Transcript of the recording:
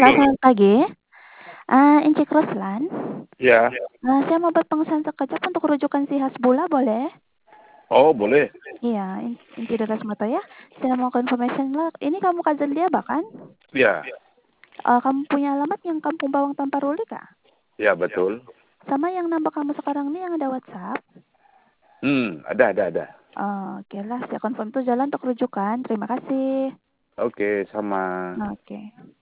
Halo, Pagi. selamat pagi. Inci Ruslan. Ya. Saya mau buat pengesahan sekejap untuk rujukan si Hasbullah, boleh? Oh, boleh. Iya, Inci Darasmato ya. Saya mau confirmation lah. Ini kamu cousin dia bahkan? Ya. Kamu punya alamat yang Kampung Bawang Tamparuli kah? Ya, betul. Sama yang nambah kamu sekarang nih yang ada WhatsApp? Ada. Oke lah, saya confirm tuh jalan untuk rujukan. Terima kasih. Oke, sama. Oke.